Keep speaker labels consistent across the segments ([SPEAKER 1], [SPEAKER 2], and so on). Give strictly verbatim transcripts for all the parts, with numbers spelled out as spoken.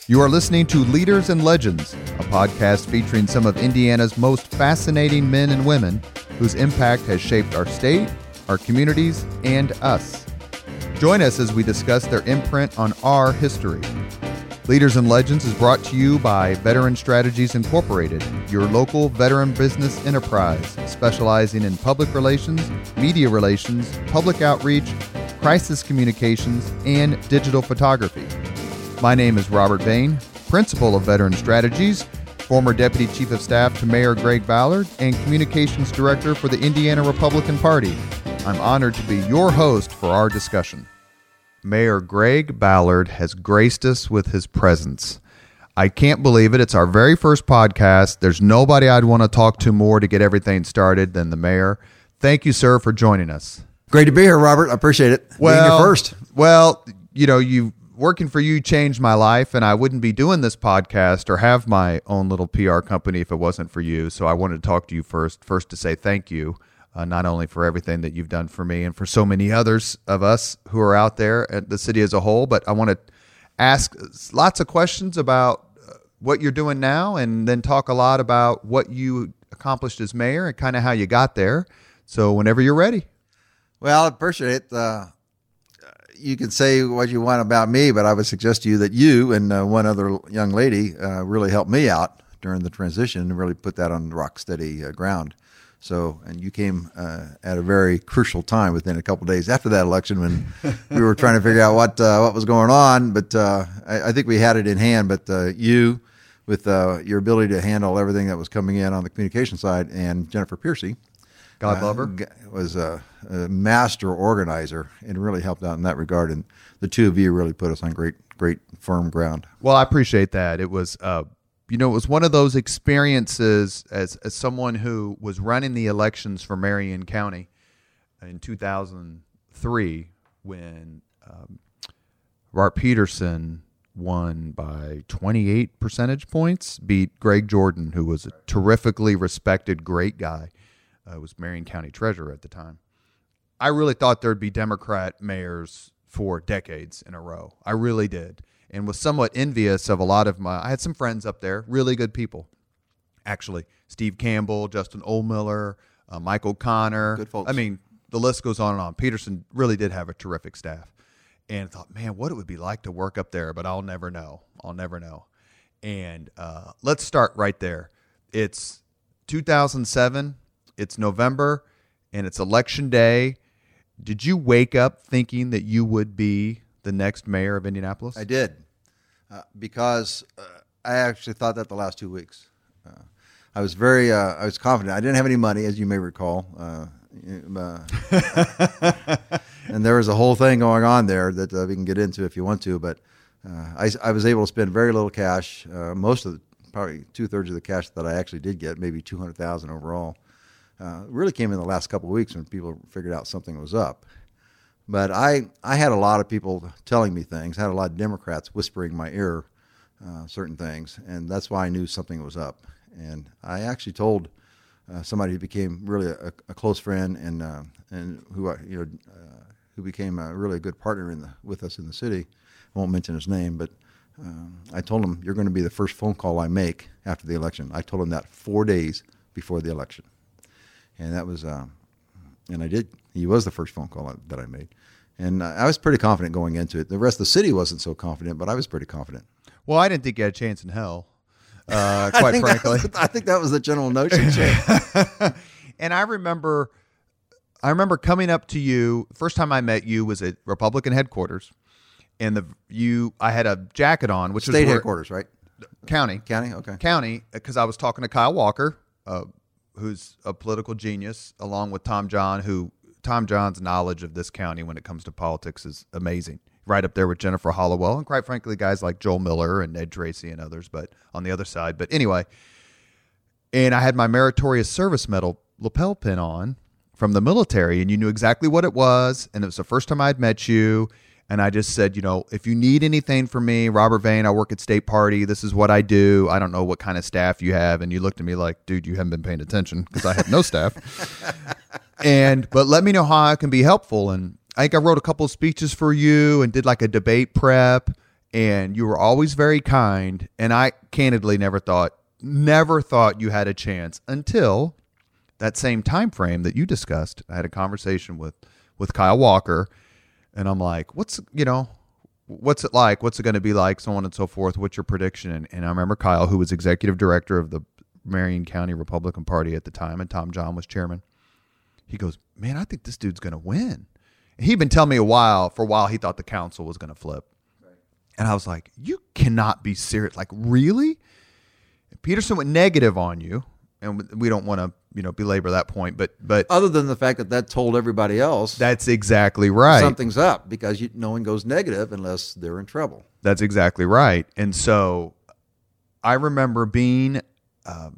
[SPEAKER 1] You are listening to Leaders and Legends, a podcast featuring some of Indiana's most fascinating men and women whose impact has shaped our state, our communities, and us. Join us as we discuss their imprint on our history. Leaders and Legends is brought to you by Veteran Strategies Incorporated, your local veteran business enterprise specializing in public relations, media relations, public outreach, crisis communications, and digital photography. My name is Robert Vane, Principal of Veteran Strategies, former Deputy Chief of Staff to Mayor Greg Ballard, and Communications Director for the Indiana Republican Party. I'm honored to be your host for our discussion. Mayor Greg Ballard has graced us with his presence. I can't believe it. It's our very first podcast. There's nobody I'd want to talk to more to get everything started than the mayor. Thank you, sir, for joining us.
[SPEAKER 2] Great to be here, Robert. I appreciate it.
[SPEAKER 1] Well,
[SPEAKER 2] Being here first.
[SPEAKER 1] Well, you know, you working for you changed my life, and I wouldn't be doing this podcast or have my own little P R company if it wasn't for you. So I wanted to talk to you first, first to say thank you, uh, not only for everything that you've done for me and for so many others of us who are out there at the city as a whole, but I want to ask lots of questions about what you're doing now and then talk a lot about what you accomplished as mayor and kind of how you got there. So whenever you're ready.
[SPEAKER 2] Well, I appreciate it. Uh, you can say what you want about me, but I would suggest to you that you and uh, one other young lady uh, really helped me out during the transition and really put that on rock steady uh, ground. So, and you came uh, at a very crucial time within a couple of days after that election when we were trying to figure out what uh, what was going on. But uh, I, I think we had it in hand. But uh, you, with uh, your ability to handle everything that was coming in on the communication side, and Jennifer Piercy,
[SPEAKER 1] God love her,
[SPEAKER 2] uh, was a, a master organizer and really helped out in that regard. And the two of you really put us on great, great firm ground.
[SPEAKER 1] Well, I appreciate that. It was, uh, you know, it was one of those experiences as, as someone who was running the elections for Marion County in two thousand three when um, Bart Peterson won by twenty-eight percentage points, beat Greg Jordan, who was a terrifically respected, great guy. I uh, was Marion County Treasurer at the time. I really thought there'd be Democrat mayors for decades in a row. I really did, and was somewhat envious of a lot of my. I had some friends up there, really good people, actually. Steve Campbell, Justin Oldmiller, uh, Michael Connor.
[SPEAKER 2] Good folks.
[SPEAKER 1] I mean, the list goes on and on. Peterson really did have a terrific staff, and I thought, man, what it would be like to work up there. But I'll never know. I'll never know. And uh, let's start right there. It's two thousand seven. It's November, and it's election day. Did you wake up thinking that you would be the next mayor of Indianapolis?
[SPEAKER 2] I did, uh, because uh, I actually thought that the last two weeks. Uh, I was very, uh, I was confident. I didn't have any money, as you may recall, uh, uh, and there was a whole thing going on there that uh, we can get into if you want to. But uh, I, I was able to spend very little cash. Uh, most of the, probably two thirds of the cash that I actually did get, maybe two hundred thousand overall. Uh, really came in the last couple of weeks when people figured out something was up. But I, I had a lot of people telling me things, had a lot of Democrats whispering in my ear uh, certain things, and that's why I knew something was up. And I actually told uh, somebody who became really a, a close friend and uh, and who I, you know uh, who became a really a good partner in the with us in the city. I won't mention his name, but uh, I told him, you're going to be the first phone call I make after the election. I told him that four days before the election. And that was, uh, and I did. He was the first phone call that I made, and uh, I was pretty confident going into it. The rest of the city wasn't so confident, but I was pretty confident.
[SPEAKER 1] Well, I didn't think you had a chance in hell, uh, quite
[SPEAKER 2] I
[SPEAKER 1] frankly.
[SPEAKER 2] Was, I think that was the general notion.
[SPEAKER 1] And I remember, I remember coming up to you. First time I met you was at Republican headquarters, and the you. I had a jacket on, which
[SPEAKER 2] state
[SPEAKER 1] was state
[SPEAKER 2] headquarters, right?
[SPEAKER 1] County,
[SPEAKER 2] county, okay,
[SPEAKER 1] county, because I was talking to Kyle Walker. Uh, who's a political genius, along with Tom John, who Tom John's knowledge of this county when it comes to politics is amazing. Right up there with Jennifer Hollowell and, quite frankly, guys like Joel Miller and Ed Tracy and others, but on the other side. But anyway, and I had my Meritorious Service Medal lapel pin on from the military, and you knew exactly what it was, and it was the first time I'd met you. And I just said, you know, if you need anything from me, Robert Vane, I work at State Party. This is what I do. I don't know what kind of staff you have. And you looked at me like, dude, you haven't been paying attention because I have no staff. And but let me know how I can be helpful. And I think I wrote a couple of speeches for you and did like a debate prep. and you were always very kind. And I candidly never thought, never thought you had a chance until that same time frame that you discussed. I had a conversation with, with Kyle Walker, and I'm like, what's, you know, what's it like? What's it going to be like? So on and so forth. What's your prediction? And, and I remember Kyle, who was executive director of the Marion County Republican Party at the time, and Tom John was chairman. He goes, man, I think this dude's going to win. And he'd been telling me a while, for a while, he thought the council was going to flip. Right. And I was like, you cannot be serious. Like, really? And Peterson went negative on you. And we don't want to, you know, belabor that point, but, but
[SPEAKER 2] other than the fact that that told everybody else,
[SPEAKER 1] that's exactly right.
[SPEAKER 2] Something's up, because you, no one goes negative unless they're in trouble.
[SPEAKER 1] That's exactly right. And so I remember being, um,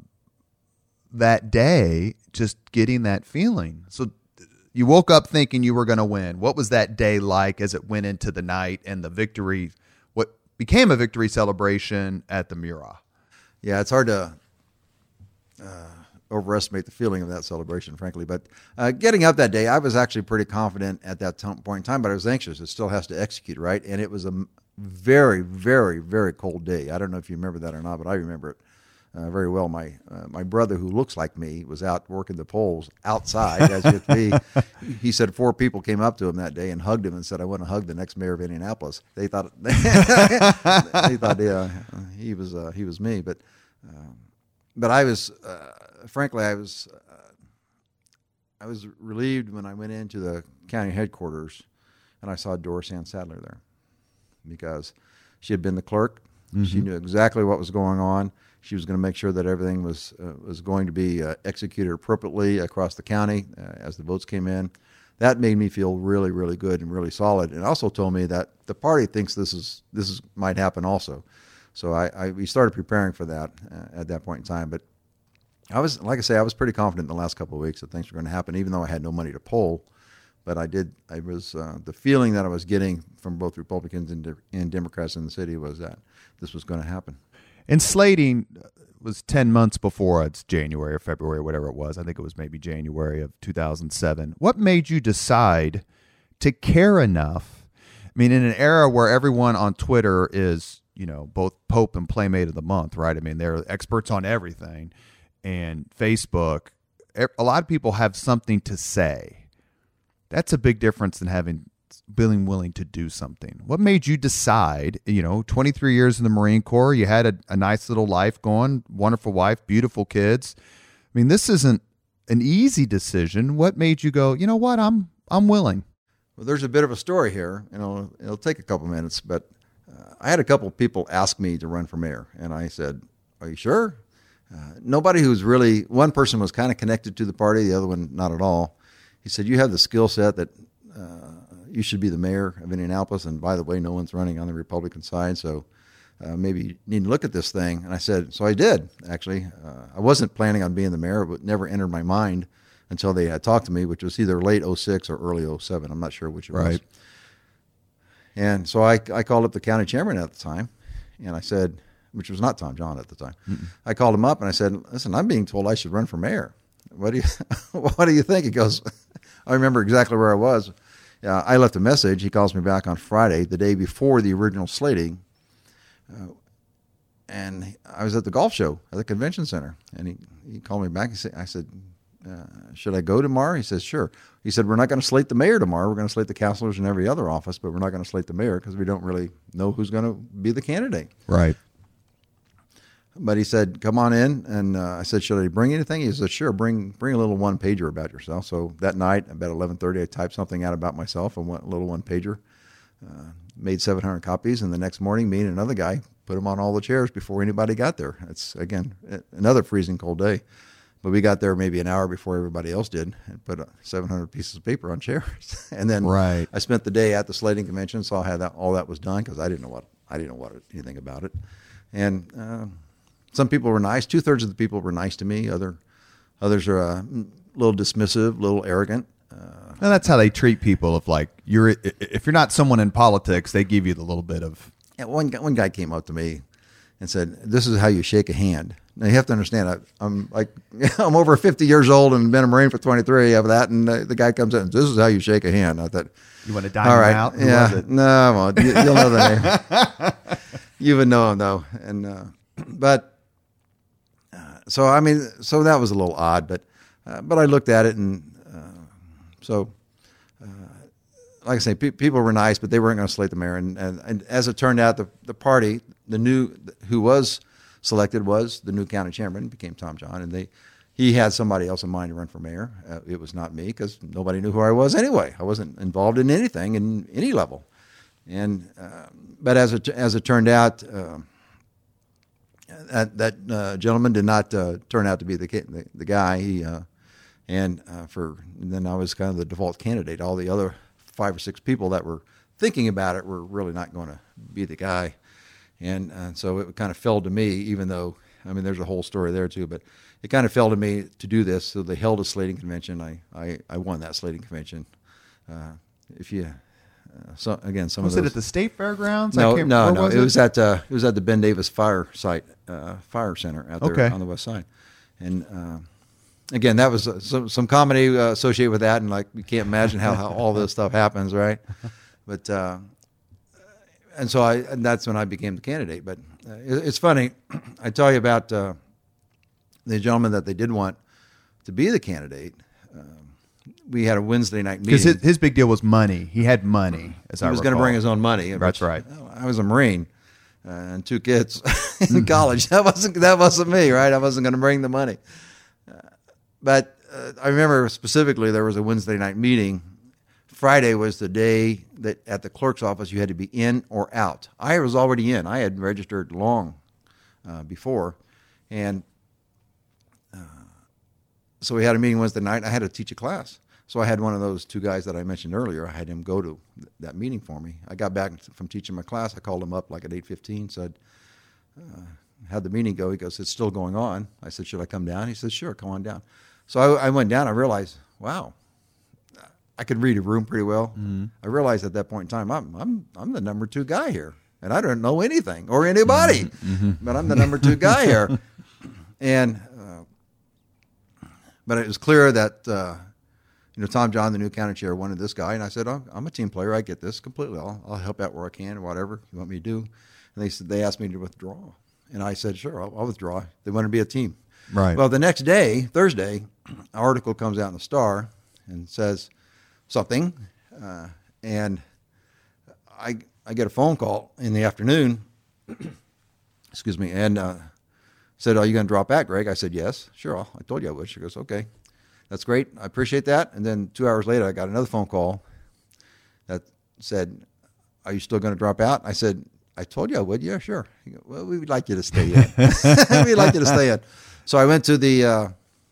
[SPEAKER 1] that day, just getting that feeling. So you woke up thinking you were going to win. What was that day like as it went into the night and the victory, what became a victory celebration at the Mural?
[SPEAKER 2] Yeah, it's hard to uh, overestimate the feeling of that celebration, frankly. But uh, getting up that day, I was actually pretty confident at that t- point in time, but I was anxious. It still has to execute, right? And it was a very, very, very cold day. I don't know if you remember that or not, but I remember it. Uh, very well. My uh, my brother, who looks like me, was out working the polls outside, as you be. He said four people came up to him that day and hugged him and said, "I want to hug the next mayor of Indianapolis." They thought they, they thought yeah, he was uh, he was me, but uh, but I was uh, frankly I was uh, I was relieved when I went into the county headquarters and I saw Doris Ann Sadler there, because she had been the clerk. Mm-hmm. She knew exactly what was going on. She was going to make sure that everything was uh, was going to be uh, executed appropriately across the county uh, as the votes came in. That made me feel really, really good and really solid. And also told me that the party thinks this is this is might happen also. So I, I we started preparing for that uh, at that point in time. But I was, like I say, I was pretty confident in the last couple of weeks that things were going to happen, even though I had no money to poll. But I did. I was uh, the feeling that I was getting from both Republicans and, de- and Democrats in the city was that this was going to happen.
[SPEAKER 1] And slating was ten months before it's January or February or whatever it was. I think it was maybe January of two thousand seven. What made you decide to care enough? I mean, in an era where everyone on Twitter is, you know, both Pope and Playmate of the Month, right? I mean, they're experts on everything. And Facebook, a lot of people have something to say. That's a big difference than having being willing to do something. What made you decide, you know, twenty-three years in the Marine Corps, you had a, a nice little life going, wonderful wife, beautiful kids. I mean, this isn't an easy decision. What made you go, you know what, I'm I'm willing?
[SPEAKER 2] Well, there's a bit of a story here, and it'll, it'll take a couple minutes, but uh, I had a couple of people ask me to run for mayor, and I said, are you sure? Uh, nobody who's really, one person was kind of connected to the party, the other one not at all. He said, you have the skill set that uh, you should be the mayor of Indianapolis. And by the way, no one's running on the Republican side, so uh, maybe you need to look at this thing. And I said, so I did, actually. Uh, I wasn't planning on being the mayor, but never entered my mind until they had talked to me, which was either late oh six or early oh seven. I'm not sure which it
[SPEAKER 1] right.
[SPEAKER 2] was. And so I, I called up the county chairman at the time, and I said, which was not Tom John at the time. Mm-mm. I called him up and I said, listen, I'm being told I should run for mayor. What do you, what do you think? He goes, I remember exactly where I was. Uh, I left a message. He calls me back on Friday, the day before the original slating. Uh, and I was at the golf show at the convention center. And he, he called me back. He said, I said, uh, should I go tomorrow? He says, sure. He said, we're not going to slate the mayor tomorrow. We're going to slate the councilors in every other office, but we're not going to slate the mayor because we don't really know who's going to be the candidate.
[SPEAKER 1] Right.
[SPEAKER 2] But he said, come on in. And uh, I said, should I bring anything? He said, sure, bring bring a little one-pager about yourself. So that night, about eleven thirty, I typed something out about myself, a one, little one-pager, uh, made seven hundred copies. And the next morning, me and another guy put them on all the chairs before anybody got there. It's, again, another freezing cold day. But we got there maybe an hour before everybody else did and put seven hundred pieces of paper on chairs. And then
[SPEAKER 1] right.
[SPEAKER 2] I spent the day at the slating convention, saw how that, all that was done because I didn't know what I didn't know what anything about it. And uh, some people were nice. Two thirds of the people were nice to me. Other, others are a little dismissive, a little arrogant. Uh,
[SPEAKER 1] and that's how they treat people. If like you're, if you're not someone in politics, they give you the little bit of.
[SPEAKER 2] Yeah, one guy, one guy came up to me. and said, "This is how you shake a hand." Now you have to understand, I, I'm like, I'm over fifty years old and been a Marine for twenty-three of that, and the, the guy comes in, "This is how you shake a hand." I thought,
[SPEAKER 3] you want to dine
[SPEAKER 2] all
[SPEAKER 3] him
[SPEAKER 2] right,
[SPEAKER 3] out? Who
[SPEAKER 2] yeah,
[SPEAKER 3] was it?
[SPEAKER 2] no, I won't. You, you'll know the name. You would know him though, and uh, but uh, so I mean, so that was a little odd, but uh, but I looked at it, and uh, so. Like I say, pe- people were nice, but they weren't going to select the mayor. And, and, and as it turned out, the, the party, the new, who was selected was the new county chairman, became Tom John, and they, he had somebody else in mind to run for mayor. Uh, it was not me, because nobody knew who I was anyway. I wasn't involved in anything in any level. And uh, but as it as it turned out, uh, that that uh, gentleman did not uh, turn out to be the the, the guy. He uh, and uh, for and then I was kind of the default candidate. All the other five or six people that were thinking about it were really not going to be the guy. And uh, so it kind of fell to me, even though, I mean, there's a whole story there too, but it kind of fell to me to do this. So they held a slating convention. I, I, I won that slating convention. Uh, if you, uh, so again, some
[SPEAKER 3] Was
[SPEAKER 2] of those.
[SPEAKER 3] it at the state fairgrounds? I
[SPEAKER 2] No,
[SPEAKER 3] can't-
[SPEAKER 2] no,
[SPEAKER 3] where
[SPEAKER 2] no.
[SPEAKER 3] was
[SPEAKER 2] it, was at, uh, it was at the Ben Davis Fire Site, uh, Fire Center out there
[SPEAKER 3] Okay.
[SPEAKER 2] on the west side. And, uh, again, that was uh, some some comedy uh, associated with that, and like you can't imagine how, how all this stuff happens, right? But uh, and so I and that's when I became the candidate. But uh, it, it's funny, I tell you about uh, the gentleman that they did want to be the candidate. Um, we had a Wednesday night meeting
[SPEAKER 3] Because his, his big deal was money. He had money, as
[SPEAKER 2] he
[SPEAKER 3] I
[SPEAKER 2] was going to
[SPEAKER 3] recall.
[SPEAKER 2] bring his own money.
[SPEAKER 3] That's
[SPEAKER 2] which,
[SPEAKER 3] right.
[SPEAKER 2] I was a Marine uh, and two kids in college. That wasn't that wasn't me, right? I wasn't going to bring the money. But uh, I remember specifically there was a Wednesday night meeting. Friday was the day that at the clerk's office you had to be in or out. I was already in. I had registered long uh, before. And uh, so we had a meeting Wednesday night. I had to teach a class. So I had one of those two guys that I mentioned earlier. I had him go to th- that meeting for me. I got back from teaching my class. I called him up like at eight fifteen, said, uh, how'd the meeting go? He goes, "It's still going on." I said, "Should I come down?" He said, "Sure, come on down." So I, I went down. I realized, wow, I could read a room pretty well. Mm-hmm. I realized at that point in time, I'm I'm I'm the number two guy here, and I don't know anything or anybody, mm-hmm. but I'm the number two guy here. And uh, but it was clear that uh, you know Tom John, the new county chair, wanted this guy, and I said, oh, "I'm a team player. I get this completely. I'll I'll help out where I can, or whatever you want me to do." And they said they asked me to withdraw, and I said, "Sure, I'll, I'll withdraw." They wanted to be a team.
[SPEAKER 3] Right.
[SPEAKER 2] Well, the next day, Thursday, an article comes out in the Star and says something, uh, and I I get a phone call in the afternoon. Excuse me, and uh, said, "Are you going to drop out, Greg?" I said, "Yes, sure. I'll, I told you I would." She goes, "Okay, that's great. I appreciate that." And then two hours later, I got another phone call that said, "Are you still going to drop out?" I said, "I told you I would." "Yeah, sure." He goes, "Well, we'd like you to stay in. We'd like you to stay in." So I went to the, uh,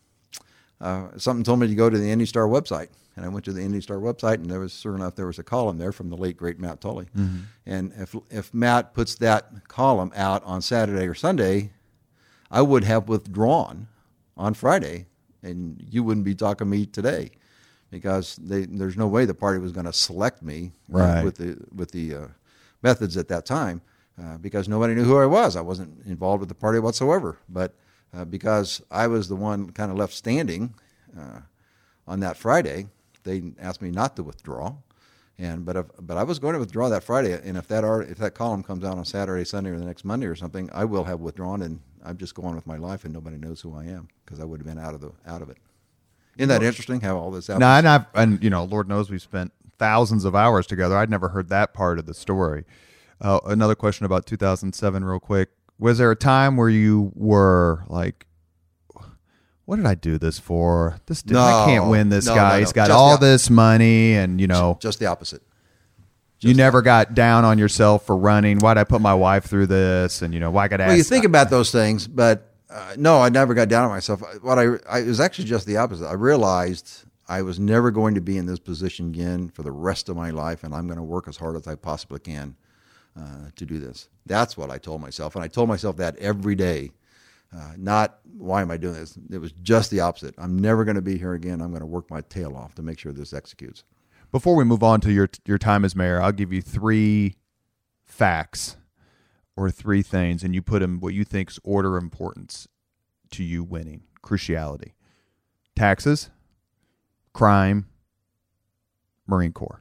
[SPEAKER 2] uh, something told me to go to the Indy Star website. And I went to the Indy Star website, and there was, sure enough, there was a column there from the late, great Matt Tully. Mm-hmm. And if if Matt puts that column out on Saturday or Sunday, I would have withdrawn on Friday, and you wouldn't be talking to me today, because they, there's no way the party was going to select me uh,
[SPEAKER 3] Right.
[SPEAKER 2] with the with the uh, methods at that time, uh, because nobody knew who I was. I wasn't involved with the party whatsoever. But uh, because I was the one kind of left standing uh, on that Friday, they asked me not to withdraw. And but if, but I was going to withdraw that Friday, and if that art, if that column comes out on Saturday, Sunday, or the next Monday or something, I will have withdrawn, and I'm just going with my life, and nobody knows who I am, because I would have been out of the out of it. Isn't that interesting how all this happens?
[SPEAKER 3] No, and I've, and you know, Lord knows we've spent thousands of hours together. I'd never heard that part of the story. Uh, another question about two thousand seven, real quick. Was there a time where you were like, "What did I do this for? This dude,
[SPEAKER 2] No.
[SPEAKER 3] I can't win this
[SPEAKER 2] No,
[SPEAKER 3] guy.
[SPEAKER 2] no, no.
[SPEAKER 3] He's got
[SPEAKER 2] Just
[SPEAKER 3] all
[SPEAKER 2] the-
[SPEAKER 3] this money," and you know,
[SPEAKER 2] Just the opposite.
[SPEAKER 3] you never got down on yourself for running. Why'd I put my wife through this? And you know, why I got asked?
[SPEAKER 2] Well, you think about those things, but uh, no, I never got down on myself. What I, I it was actually just the opposite. I realized I was never going to be in this position again for the rest of my life, and I'm going to work as hard as I possibly can uh, to do this. That's what I told myself, and I told myself that every day. Uh, not, why am I doing this? It was just the opposite. I'm never going to be here again. I'm going to work my tail off to make sure this executes.
[SPEAKER 3] Before we move on to your your time as mayor, I'll give you three facts or three things, and you put them what you think's order of importance to you winning, cruciality. Taxes, crime, Marine Corps.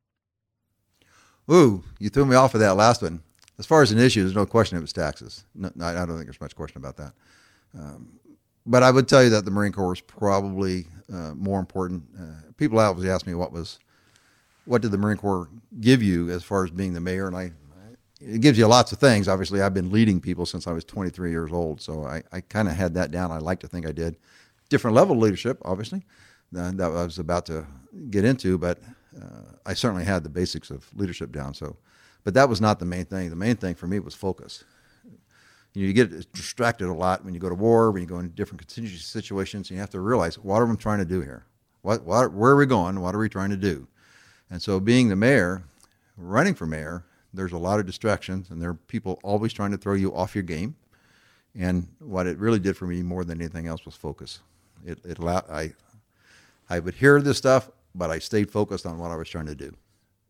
[SPEAKER 2] Ooh, you threw me off of that last one. As far as an issue, there's no question it was taxes. No, no, I don't think there's much question about that. Um, but I would tell you that the Marine Corps was probably uh, more important. Uh, people always ask me what was, what did the Marine Corps give you as far as being the mayor? And I, it gives you lots of things. Obviously, I've been leading people since I was twenty-three years old, so I, I kind of had that down. I like to think I did. Different level of leadership, obviously, uh, that I was about to get into, but uh, I certainly had the basics of leadership down. So, but that was not the main thing. The main thing for me was focus. You know, you get distracted a lot when you go to war, when you go into different contingency situations, and you have to realize, what are we trying to do here? What, what, where are we going? What are we trying to do? And so being the mayor, running for mayor, there's a lot of distractions, and there are people always trying to throw you off your game. And what it really did for me more than anything else was focus. It, it allowed, I, I would hear this stuff, but I stayed focused on what I was trying to do.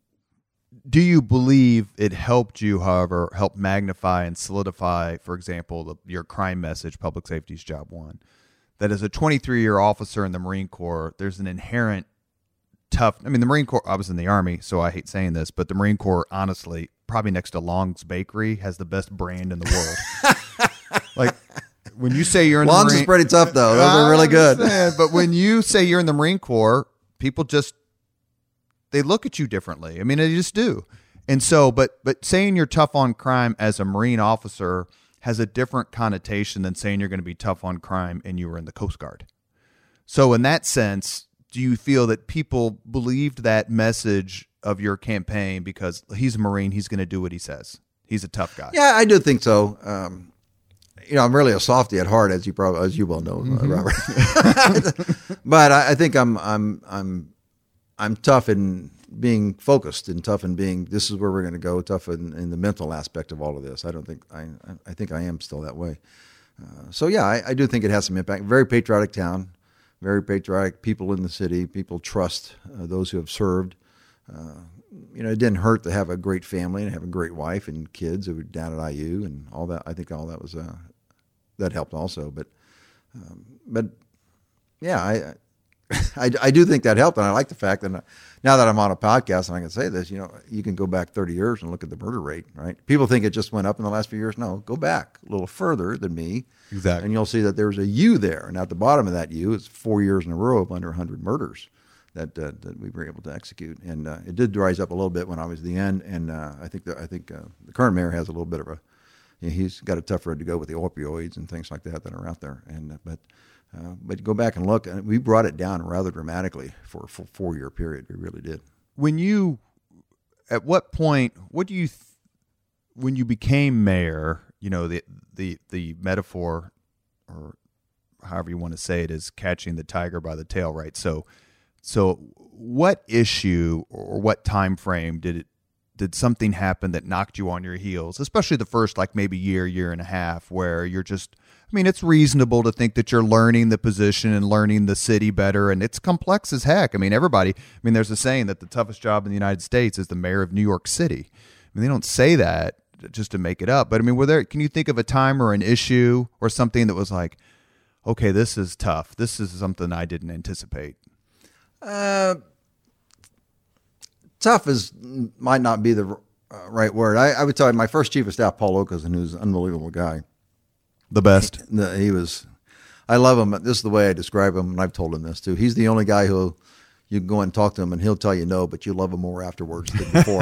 [SPEAKER 3] Do you believe it helped you, however, help magnify and solidify, for example, the, your crime message, public safety's job one, that as a twenty-three-year officer in the Marine Corps, there's an inherent tough, I mean, the Marine Corps, I was in the Army, so I hate saying this, but the Marine Corps, honestly, probably next to Long's Bakery, has the best brand in the world. Like, when you say you're in
[SPEAKER 2] Long's
[SPEAKER 3] the Marine...
[SPEAKER 2] is pretty tough, though. Those are really good.
[SPEAKER 3] But when you say you're in the Marine Corps, people just, they look at you differently. I mean, they just do. And so, but but saying you're tough on crime as a Marine officer has a different connotation than saying you're going to be tough on crime and you were in the Coast Guard. So in that sense, do you feel that people believed that message of your campaign because he's a Marine, he's going to do what he says? He's a tough guy.
[SPEAKER 2] Yeah, I do think so. Um, you know, I'm really a softy at heart, as you probably, as you well know, mm-hmm. uh, Robert. But I, I think I'm, I'm, I'm, I'm tough in being focused and tough in being, this is where we're going to go, tough in, in the mental aspect of all of this. I don't think, I, I think I am still that way. Uh, so yeah, I, I do think it has some impact. Very patriotic town, very patriotic people in the city. People trust uh, those who have served. Uh, you know, it didn't hurt to have a great family and have a great wife and kids who were down at I U and all that. I think all that was, uh, that helped also. But, um, but yeah, I, I, I do think that helped, and I like the fact that now that I'm on a podcast and I can say this, you know, you can go back thirty years and look at the murder rate, right? People think it just went up in the last few years. No, go back a little further than me.
[SPEAKER 3] Exactly.
[SPEAKER 2] And you'll see that there's a U there, and at the bottom of that U is four years in a row of under one hundred murders that uh, that we were able to execute. And uh, it did rise up a little bit when I was at the end, and uh, I think that, I think uh, the current mayor has a little bit of a, you know, he's got a tough road to go with the opioids and things like that that are out there. And uh, but. Uh, but go back and look, and we brought it down rather dramatically for a full four-year period. We really did.
[SPEAKER 3] When you, at what point, what do you, th- when you became mayor, you know, the the the metaphor, or however you want to say it, is catching the tiger by the tail, right? So, so what issue or what time frame did it, did something happen that knocked you on your heels, especially the first, like maybe year, year and a half, where you're just, I mean, it's reasonable to think that you're learning the position and learning the city better, and it's complex as heck. I mean, everybody, I mean, there's a saying that the toughest job in the United States is the mayor of New York City. I mean, they don't say that just to make it up, but I mean, were there, can you think of a time or an issue or something that was like, okay, this is tough. This is something I didn't anticipate?
[SPEAKER 2] Uh, tough is, might not be the uh, right word. I, I would tell you, my first chief of staff, Paul Okeson, who's an unbelievable guy.
[SPEAKER 3] The best.
[SPEAKER 2] He, he was, I love him. This is the way I describe him, and I've told him this too. He's the only guy who you can go and talk to him, and he'll tell you no, but you love him more afterwards than before.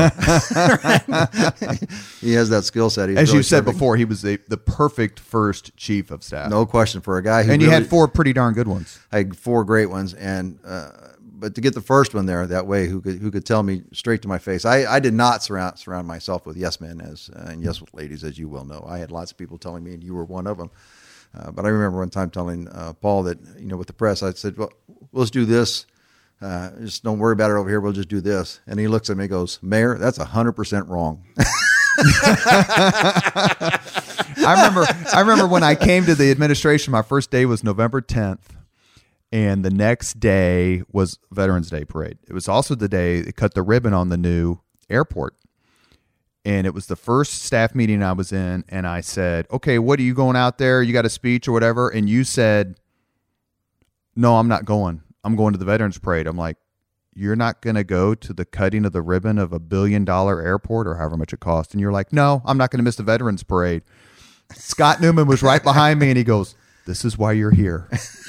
[SPEAKER 2] He has that skill set. He's
[SPEAKER 3] As
[SPEAKER 2] really
[SPEAKER 3] you said
[SPEAKER 2] perfect.
[SPEAKER 3] before, he was the, the perfect first chief of staff.
[SPEAKER 2] No question for a guy who
[SPEAKER 3] and you
[SPEAKER 2] really,
[SPEAKER 3] had four pretty darn good ones.
[SPEAKER 2] I had four great ones, and uh, but to get the first one there that way, who could who could tell me straight to my face. I, I did not surround surround myself with yes men as uh, and yes ladies, as you well know. I had lots of people telling me, and you were one of them. Uh, but I remember one time telling uh, Paul that, you know, with the press, I said, well, let's do this. Uh, just don't worry about it over here. We'll just do this. And he looks at me and goes, Mayor, that's one hundred percent wrong.
[SPEAKER 3] I remember I remember when I came to the administration, my first day was November tenth, and the next day was Veterans Day parade. It was also the day they cut the ribbon on the new airport. and it was the first staff meeting I was in, and I said, okay, what are you going out there? You got a speech or whatever? And you said, no, I'm not going. I'm going to the Veterans Parade. I'm like, you're not going to go to the cutting of the ribbon of a billion dollar airport or however much it costs. And you're like, no, I'm not going to miss the Veterans Parade. Scott Newman was right behind me, and he goes, this is why you're here.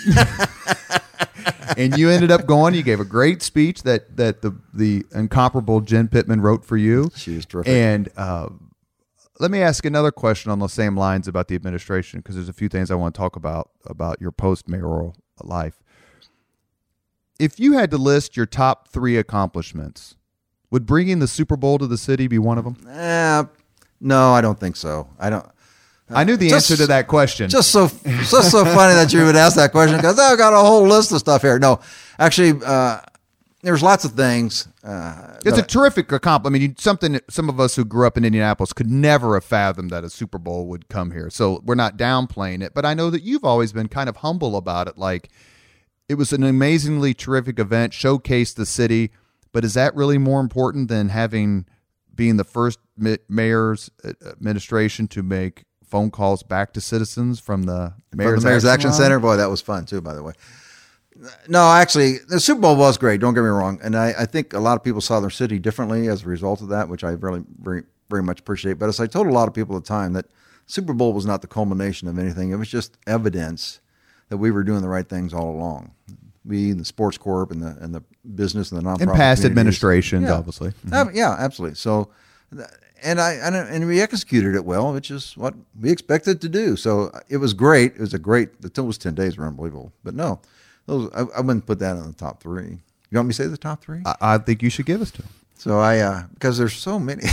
[SPEAKER 3] And you ended up going. You gave a great speech that that the the incomparable Jen Pittman wrote for you.
[SPEAKER 2] She was terrific.
[SPEAKER 3] And uh, let me ask another question on those same lines about the administration, because there's a few things I want to talk about about your post-mayoral life. If you had to list your top three accomplishments, would bringing the Super Bowl to the city be one of them?
[SPEAKER 2] Eh, no, I don't think so. I don't.
[SPEAKER 3] I knew the
[SPEAKER 2] Just-
[SPEAKER 3] answer to that question.
[SPEAKER 2] Just so just so funny that you would ask that question, because I've got a whole list of stuff here. No, actually, uh, there's lots of things. Uh,
[SPEAKER 3] It's a
[SPEAKER 2] that-
[SPEAKER 3] terrific accomplishment. I mean, you- something that some of us who grew up in Indianapolis could never have fathomed that a Super Bowl would come here. So we're not downplaying it, but I know that you've always been kind of humble about it. Like, it was an amazingly terrific event, showcased the city, but is that really more important than having being the first ma- mayor's administration to make phone calls back to citizens from the
[SPEAKER 2] from
[SPEAKER 3] Mayor's,
[SPEAKER 2] the Mayor's Action
[SPEAKER 3] Line?
[SPEAKER 2] Center? Boy, that was fun too, by the way. No, actually, the Super Bowl was great. Don't get me wrong, and I, I think a lot of people saw their city differently as a result of that, which I really very very much appreciate. But as I told a lot of people at the time, that Super Bowl was not the culmination of anything. It was just evidence that we were doing the right things all along. We, the sports corp, and the and the business and the nonprofit
[SPEAKER 3] And past
[SPEAKER 2] communities.
[SPEAKER 3] administrations,
[SPEAKER 2] Yeah.
[SPEAKER 3] obviously. Mhm.
[SPEAKER 2] Uh, yeah, absolutely. So, th- and I and, and we executed it well, which is what we expected to do. So it was great. It was a great. The those ten days were unbelievable. But no, those I, I wouldn't put that in the top three. You want me to say the top three?
[SPEAKER 3] I, I think you should give us to 'em.
[SPEAKER 2] So I, uh, because there's so many.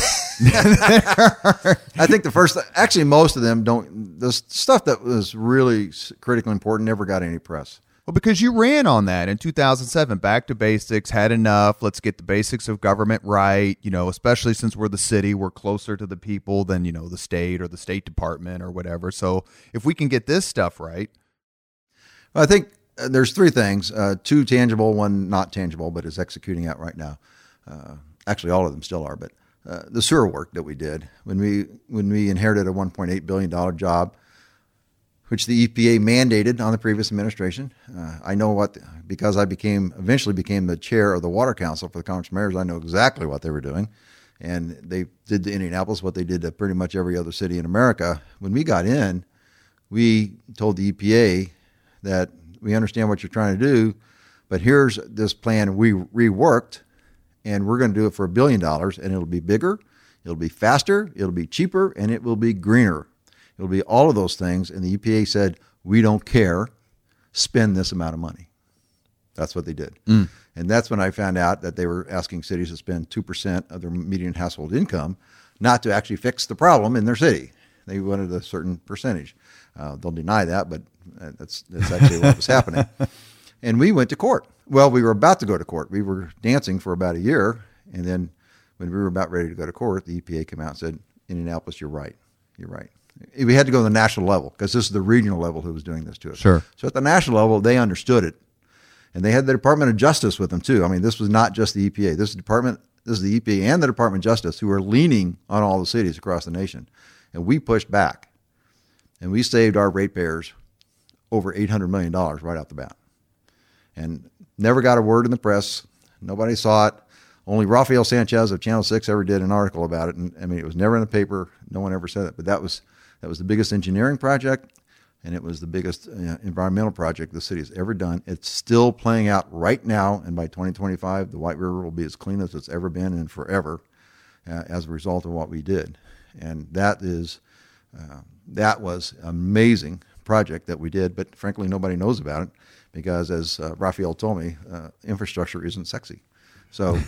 [SPEAKER 2] I think the first, actually, most of them don't. The stuff that was really critically important never got any press.
[SPEAKER 3] Well, because you ran on that in two thousand seven, back to basics, had enough. Let's get the basics of government right. You know, especially since we're the city, we're closer to the people than, you know, the state or the State Department or whatever. So if we can get this stuff right.
[SPEAKER 2] I think uh, there's three things, uh, two tangible, one not tangible, but is executing out right now. Uh, actually, all of them still are, but uh, the sewer work that we did when we when we inherited a one point eight billion dollars job, which the E P A mandated on the previous administration. Uh, I know what, because I became eventually became the chair of the Water Council for the Conference of Mayors. I know exactly what they were doing, and they did to Indianapolis what they did to pretty much every other city in America. When we got in, we told the E P A that we understand what you're trying to do, but here's this plan we reworked, and we're going to do it for a billion dollars, and it'll be bigger, it'll be faster, it'll be cheaper, and it will be greener. It'll be all of those things. And the E P A said, we don't care, spend this amount of money. That's what they did. Mm. And that's when I found out that they were asking cities to spend two percent of their median household income, not to actually fix the problem in their city. They wanted a certain percentage. Uh, they'll deny that, but that's, that's actually what was happening. And we went to court. Well, we were about to go to court. We were dancing for about a year. And then when we were about ready to go to court, the E P A came out and said, Indianapolis, you're right. You're right. We had to go to the national level because this is the regional level who was doing this to us.
[SPEAKER 3] Sure.
[SPEAKER 2] So at the national level, they understood it. And they had the Department of Justice with them too. I mean, this was not just the E P A. This is Department, this is the E P A and the Department of Justice who were leaning on all the cities across the nation. And we pushed back. And we saved our ratepayers over eight hundred million dollars right off the bat. And never got a word in the press. Nobody saw it. Only Rafael Sanchez of Channel six ever did an article about it. And I mean, it was never in the paper. No one ever said it. But that was that was the biggest engineering project, and it was the biggest uh, environmental project the city has ever done. It's still playing out right now, and by twenty twenty-five, the White River will be as clean as it's ever been in forever uh, as a result of what we did. And that is uh, that was an amazing project that we did, but frankly, nobody knows about it because, as uh, Rafael told me, uh, infrastructure isn't sexy. So,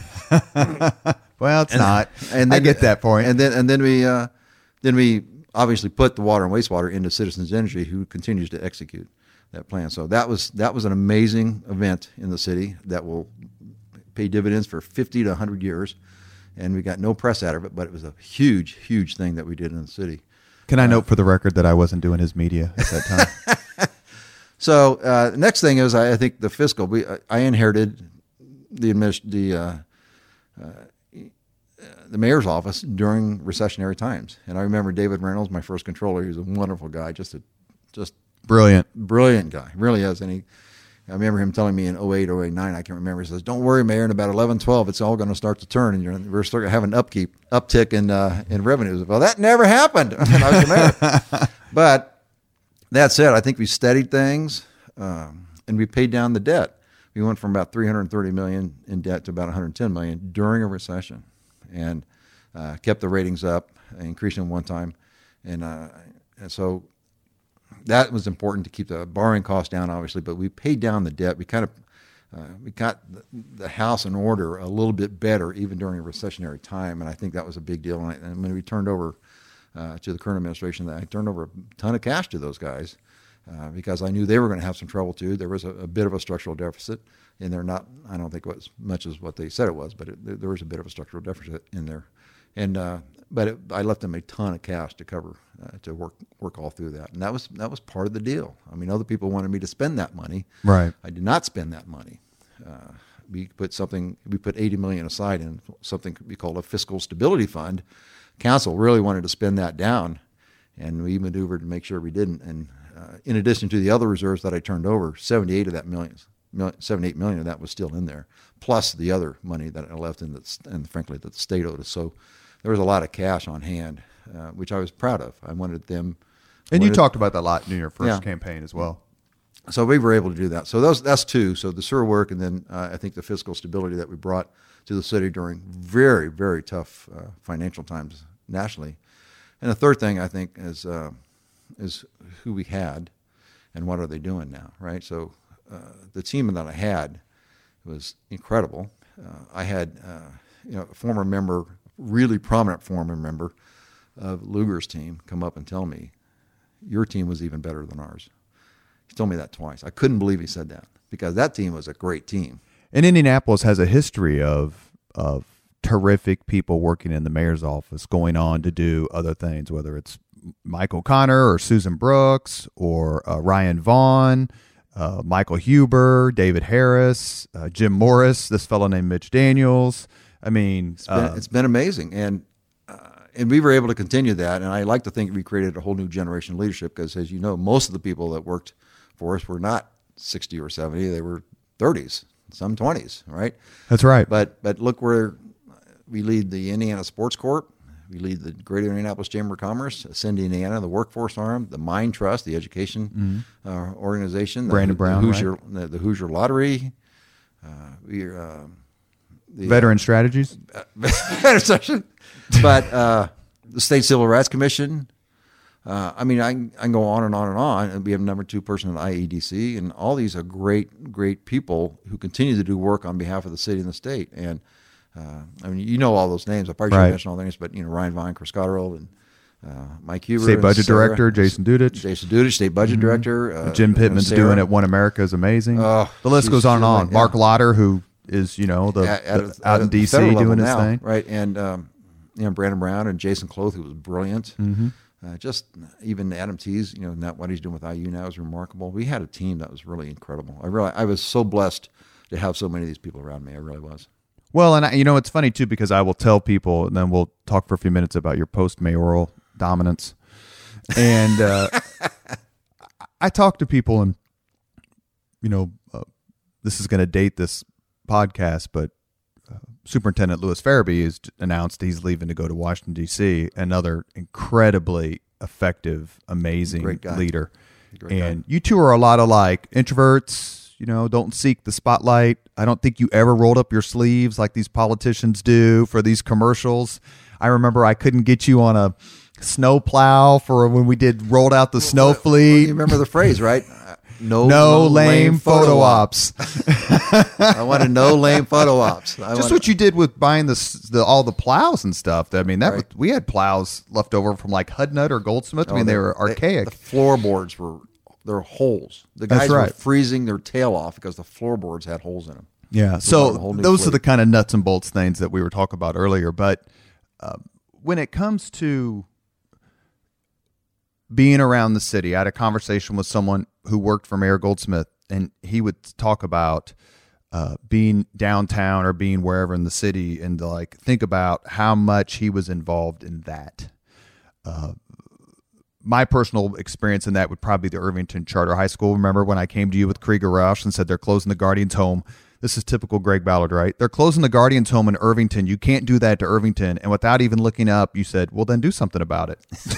[SPEAKER 3] well, it's
[SPEAKER 2] and,
[SPEAKER 3] not.
[SPEAKER 2] And
[SPEAKER 3] I
[SPEAKER 2] then,
[SPEAKER 3] get that point.
[SPEAKER 2] And then, and then we, uh, then we obviously put the water and wastewater into Citizens Energy, who continues to execute that plan. So that was that was an amazing event in the city that will pay dividends for fifty to one hundred years. And we got no press out of it, but it was a huge, huge thing that we did in the city.
[SPEAKER 3] Can I uh, note for the record that I wasn't doing his media at that time?
[SPEAKER 2] So uh, the next thing is, I, I think the fiscal. We I inherited the administ- the uh, uh, the mayor's office during recessionary times. And I remember David Reynolds, my first controller. He was a wonderful guy, just a just
[SPEAKER 3] Brilliant.
[SPEAKER 2] brilliant guy, really is. And he, I remember him telling me in oh eight, oh nine, I can't remember. He says, "Don't worry, Mayor. In about eleven, twelve, it's all going to start to turn, and you're, we're starting to have an upkeep, uptick in uh, in revenues." Well, that never happened when I was the mayor. But that said, I think we steadied things, um, and we paid down the debt. We went from about three hundred thirty million dollars in debt to about one hundred ten million dollars during a recession, and uh, kept the ratings up, increased them one time, and, uh, and so that was important to keep the borrowing costs down, obviously. But we paid down the debt. We kind of uh, we got the, the house in order a little bit better, even during a recessionary time, and I think that was a big deal. And, I, and when we turned over uh, to the current administration, I turned over a ton of cash to those guys. Uh, because I knew they were going to have some trouble too. There was a, a bit of a structural deficit in there. Not, I don't think it was much as what they said it was, but it, there was a bit of a structural deficit in there. And uh, but it, I left them a ton of cash to cover uh, to work work all through that, and that was that was part of the deal. I mean, other people wanted me to spend that money.
[SPEAKER 3] Right.
[SPEAKER 2] I did not spend that money. Uh, we put something. We put eighty million dollars aside in something we call a fiscal stability fund. Council really wanted to spend that down, and we maneuvered to make sure we didn't. And Uh, in addition to the other reserves that I turned over, seventy-eight of that millions, seventy-eight million of that was still in there, plus the other money that I left in the, and frankly, that the state owed us. So there was a lot of cash on hand, uh, which I was proud of. I wanted them.
[SPEAKER 3] And
[SPEAKER 2] wanted,
[SPEAKER 3] you talked about that a lot in your first
[SPEAKER 2] Yeah.
[SPEAKER 3] campaign as well.
[SPEAKER 2] So we were able to do that. So those that's two. So the sewer work, and then uh, I think the fiscal stability that we brought to the city during very, very tough uh, financial times nationally. And the third thing I think is. Uh, is who we had and what are they doing now, right? So uh, the team that I had was incredible. Uh, I had uh, you know, a former member, really prominent former member of Lugar's team come up and tell me, your team was even better than ours. He told me that twice. I couldn't believe he said that because that team was a great team.
[SPEAKER 3] And Indianapolis has a history of of terrific people working in the mayor's office going on to do other things, whether it's Mike O'Connor or Susan Brooks or uh, Ryan Vaughn, uh, Michael Huber, David Harris, uh, Jim Morris, this fellow named Mitch Daniels. I mean,
[SPEAKER 2] it's been,
[SPEAKER 3] uh,
[SPEAKER 2] it's been amazing. And uh, and we were able to continue that. And I like to think we created a whole new generation of leadership because, as you know, most of the people that worked for us were not sixty or seventy. They were thirties, some twenties, right?
[SPEAKER 3] That's right.
[SPEAKER 2] But but look where we lead the Indiana Sports Corp. We lead the Greater Indianapolis Chamber of Commerce, Ascend Indiana, the Workforce Arm, the Mind Trust, the education mm-hmm. uh, organization, the,
[SPEAKER 3] Brandon Brown,
[SPEAKER 2] the Hoosier,
[SPEAKER 3] right?
[SPEAKER 2] the, the Hoosier Lottery. Uh, we uh, the,
[SPEAKER 3] Veteran uh, Strategies.
[SPEAKER 2] Uh, but uh, the State Civil Rights Commission. Uh, I mean, I, I can go on and on and on. And we have number two person in the I E D C, and all these are great, great people who continue to do work on behalf of the city and the state. And Uh, I mean, you know all those names. I probably
[SPEAKER 3] right.
[SPEAKER 2] shouldn't mention all their names, but you know Ryan Vine, Chris Cotterill, and uh, Mike Huber,
[SPEAKER 3] State Budget
[SPEAKER 2] Sarah,
[SPEAKER 3] Director Jason Dudich,
[SPEAKER 2] Jason Dudich, State Budget mm-hmm. Director. Uh,
[SPEAKER 3] Jim Pittman's
[SPEAKER 2] Sarah.
[SPEAKER 3] doing it. One America is amazing.
[SPEAKER 2] Oh,
[SPEAKER 3] the list goes on and on.
[SPEAKER 2] Like,
[SPEAKER 3] Mark
[SPEAKER 2] yeah.
[SPEAKER 3] Lauder, who is you know the,
[SPEAKER 2] at,
[SPEAKER 3] the
[SPEAKER 2] at,
[SPEAKER 3] out
[SPEAKER 2] at
[SPEAKER 3] in D C doing his now, thing,
[SPEAKER 2] right? And um, you know Brandon Brown and Jason Cloth, who was brilliant.
[SPEAKER 3] Mm-hmm.
[SPEAKER 2] Uh, just even Adam Tees, you know, not what he's doing with I U now is remarkable. We had a team that was really incredible. I really, I was so blessed to have so many of these people around me. I really was.
[SPEAKER 3] Well, and I, you know, it's funny too because I will tell people, and then we'll talk for a few minutes about your post-mayoral dominance. And uh, I talk to people, and you know, uh, this is going to date this podcast, but uh, Superintendent Louis Farabee has announced he's leaving to go to Washington D C. Another incredibly effective, amazing
[SPEAKER 2] Great guy.
[SPEAKER 3] leader.
[SPEAKER 2] Great
[SPEAKER 3] and
[SPEAKER 2] guy.
[SPEAKER 3] you two are a lot alike, introverts. You know, don't seek the spotlight. I don't think you ever rolled up your sleeves like these politicians do for these commercials. I remember I couldn't get you on a snow plow for when we did rolled out the snow
[SPEAKER 2] well,
[SPEAKER 3] fleet.
[SPEAKER 2] Well, you remember the phrase, right? No,
[SPEAKER 3] no, no lame, lame photo, photo ops.
[SPEAKER 2] I wanted no lame photo ops. I
[SPEAKER 3] Just
[SPEAKER 2] wanted,
[SPEAKER 3] what you did with buying the, the all the plows and stuff. I mean, that
[SPEAKER 2] right.
[SPEAKER 3] was, we had plows left over from like Hudnut or Goldsmith. I mean, oh, they, they were archaic.
[SPEAKER 2] They, the floorboards were they're holes. The guys
[SPEAKER 3] That's right.
[SPEAKER 2] were freezing their tail off because the floorboards had holes in them.
[SPEAKER 3] Yeah, so those fleet. are the kind of nuts and bolts things that we were talking about earlier. But uh, when it comes to being around the city, I had a conversation with someone who worked for Mayor Goldsmith, and he would talk about uh, being downtown or being wherever in the city, and to like think about how much he was involved in that. Uh, my personal experience in that would probably be the Irvington Charter High School. Remember when I came to you with Krieger Roush and said they're closing the Guardians home? This is typical Greg Ballard, right? They're closing the Guardians home in Irvington. You can't do that to Irvington. And without even looking up, you said, well, then do something about it.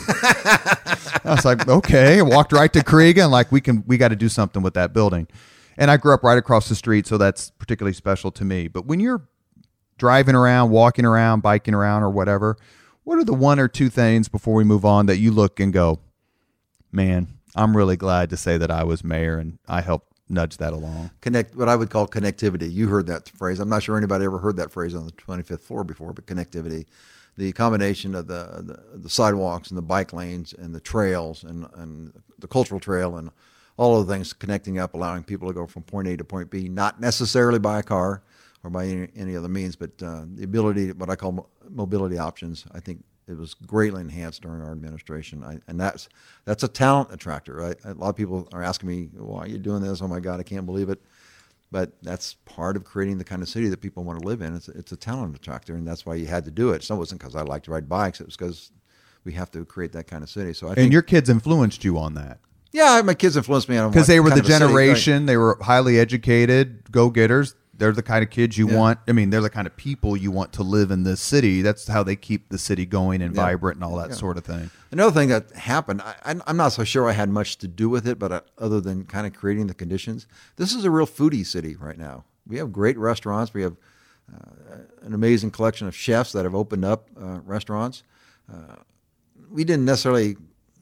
[SPEAKER 3] I was like, okay. I walked right to Krieger and like, we can, we got to do something with that building. And I grew up right across the street, so that's particularly special to me. But when you're driving around, walking around, biking around or whatever, what are the one or two things before we move on that you look and go, man, I'm really glad to say that I was mayor and I helped nudge that along?
[SPEAKER 2] Connect, what I would call connectivity. You heard that phrase. I'm not sure anybody ever heard that phrase on the twenty-fifth floor before, but connectivity. The combination of the, the, the sidewalks and the bike lanes and the trails and, and the cultural trail and all of the things connecting up, allowing people to go from point A to point B, not necessarily by a car or by any, any other means, but uh, the ability, what I call mo- mobility options, I think it was greatly enhanced during our administration. I, and that's that's a talent attractor, right? A lot of people are asking me, why are you doing this? Oh my God, I can't believe it. But that's part of creating the kind of city that people want to live in. It's, it's a talent attractor, and that's why you had to do it. So it wasn't because I like to ride bikes. It was because we have to create that kind of city. So I
[SPEAKER 3] and
[SPEAKER 2] think,
[SPEAKER 3] your kids influenced you on that.
[SPEAKER 2] Yeah, my kids influenced me on
[SPEAKER 3] because they were the
[SPEAKER 2] kind of a city,
[SPEAKER 3] generation.
[SPEAKER 2] right?
[SPEAKER 3] They were highly educated, go-getters. They're the kind of kids you
[SPEAKER 2] Yeah.
[SPEAKER 3] want. I mean, they're the kind of people you want to live in this city. That's how they keep the city going and
[SPEAKER 2] Yeah.
[SPEAKER 3] vibrant and all that
[SPEAKER 2] Yeah.
[SPEAKER 3] sort of thing.
[SPEAKER 2] Another thing that happened, I, I'm not so sure I had much to do with it, but uh, other than kind of creating the conditions, this is a real foodie city right now. We have great restaurants. We have uh, an amazing collection of chefs that have opened up uh, restaurants. Uh, we didn't necessarily,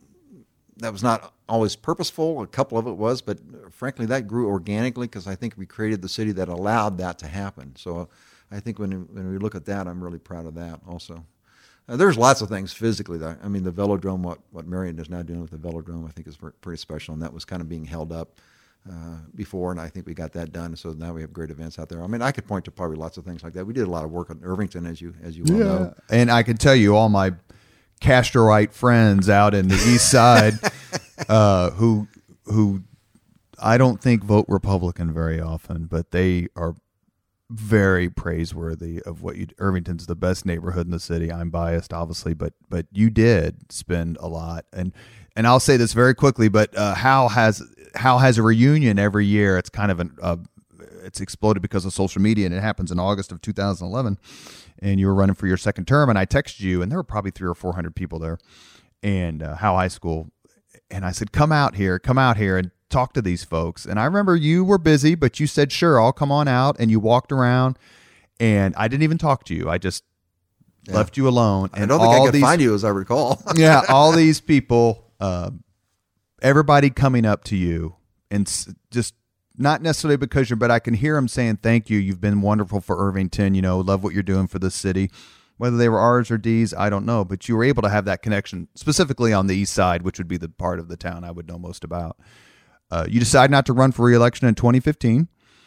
[SPEAKER 2] that was not always purposeful. A couple of it was, but frankly, that grew organically because I think we created the city that allowed that to happen. So I think when, when we look at that, I'm really proud of that also. Uh, there's lots of things physically. That, I mean, the Velodrome, what, what Marion is now doing with the Velodrome, I think is pretty special, and that was kind of being held up uh, before, and I think we got that done. So now we have great events out there. I mean, I could point to probably lots of things like that. We did a lot of work in Irvington, as you as you well know.
[SPEAKER 3] And I can tell you, all my Castorite friends out in the east side uh, who who I don't think vote Republican very often, but they are very praiseworthy of what you. Irvington's the best neighborhood in the city. I'm biased, obviously, but but you did spend a lot, and and I'll say this very quickly. But uh, Hal has Hal has a reunion every year. It's kind of an uh, it's exploded because of social media, and it happens in August of two thousand eleven. And you were running for your second term, and I texted you, and there were probably three or four hundred people there, and uh, Hal High School, and I said, "Come out here, come out here, and talk to these folks." And I remember you were busy, but you said, "Sure, I'll come on out," and you walked around, and I didn't even talk to you. I just yeah. left you alone. And
[SPEAKER 2] I don't think
[SPEAKER 3] all
[SPEAKER 2] I could
[SPEAKER 3] these,
[SPEAKER 2] find you, as I recall.
[SPEAKER 3] yeah, all these people, uh, everybody coming up to you, and s- just. Not necessarily because you're, but I can hear them saying, thank you. You've been wonderful for Irvington. You know, love what you're doing for the city. Whether they were R's or D's, I don't know. But you were able to have that connection, specifically on the east side, which would be the part of the town I would know most about. Uh, you decided not to run for re-election in twenty fifteen,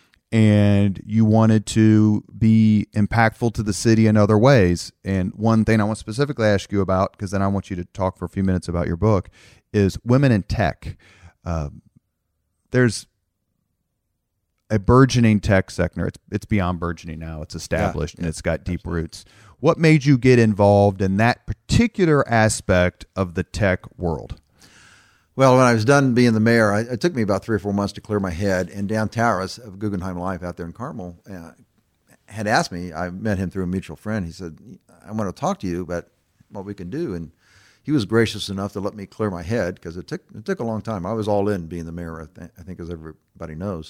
[SPEAKER 3] and you wanted to be impactful to the city in other ways. And one thing I want to specifically ask you about, because then I want you to talk for a few minutes about your book, is women in tech. Uh, there's a burgeoning tech sector. It's it's beyond burgeoning now. It's established, yeah, and yeah, it's got deep absolutely. roots. What made you get involved in that particular aspect of the tech world?
[SPEAKER 2] Well, when I was done being the mayor, I, it took me about three or four months to clear my head. And Dan Towers of Guggenheim Life out there in Carmel uh, had asked me, I met him through a mutual friend. He said, I want to talk to you about what we can do. And he was gracious enough to let me clear my head because it took it took a long time. I was all in being the mayor, I, th- I think, as everybody knows.